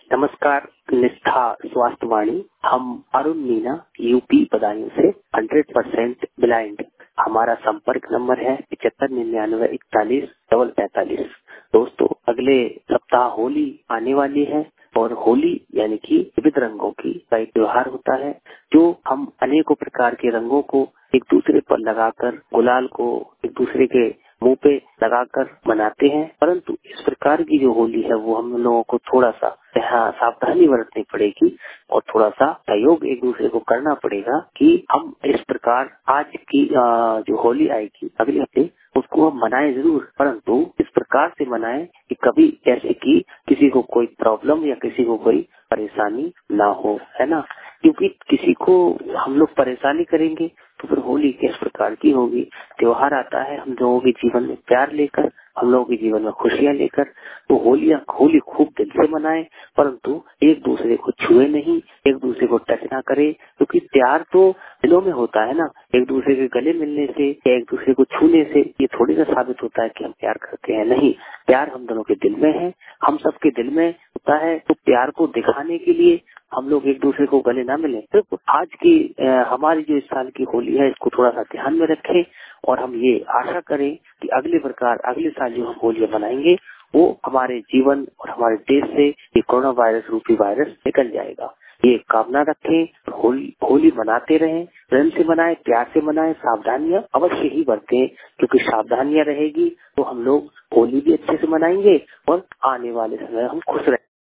नमस्कार, निष्ठा स्वास्थ्य वाणी। हम अरुण मीना, यूपी बदायूं से 100% ब्लाइंड। हमारा संपर्क नंबर है 75994145। दोस्तों, अगले सप्ताह होली आने वाली है और होली यानी कि विविध रंगों की का एक त्योहार होता है, जो हम अनेकों प्रकार के रंगों को एक दूसरे पर लगाकर, गुलाल को एक दूसरे के मुंह पे लगाकर मनाते हैं। परंतु इस प्रकार की जो होली है वो हम लोगों को थोड़ा सा सावधानी बरतनी पड़ेगी और थोड़ा सा सहयोग एक दूसरे को करना पड़ेगा कि हम इस प्रकार आज की जो होली आएगी अगले हफ्ते उसको हम मनाएं जरूर, परंतु इस प्रकार से मनाएं कि कभी जैसे कि किसी को कोई प्रॉब्लम या किसी को कोई परेशानी ना हो, है ना। क्योंकि किसी को हम लोग परेशानी करेंगे तो फिर होली किस प्रकार की होगी। त्योहार आता है हम लोगों के जीवन में प्यार लेकर, हम लोगों के जीवन में खुशियां लेकर। तो होली खूब दिल से मनाएं, परंतु एक दूसरे को छुए नहीं, एक दूसरे को टच ना करे, क्योंकि प्यार तो दिलों में होता है ना। एक दूसरे के गले मिलने से या एक दूसरे को छूने से ये थोड़ी ना साबित होता है कि हम प्यार करते हैं। नहीं, प्यार हम दोनों के दिल में है, हम सबके दिल में होता है। तो प्यार को दिखाने के लिए हम लोग एक दूसरे को गले ना मिले। तो आज की हमारी जो इस साल की होली है इसको थोड़ा सा ध्यान में रखें और हम ये आशा करें कि अगले साल जो हम होलियां मनाएंगे वो हमारे जीवन और हमारे देश से ये कोरोना वायरस रूपी वायरस निकल जाएगा। ये कामना रखें। होली मनाते रहें, प्रेम से मनाएं, प्यार से मनाएं, सावधानियां अवश्य ही बरतें, क्योंकि सावधानियां रहेगी तो हम लोग होली भी अच्छे से मनाएंगे और आने वाले समय हम खुश रहेंगे।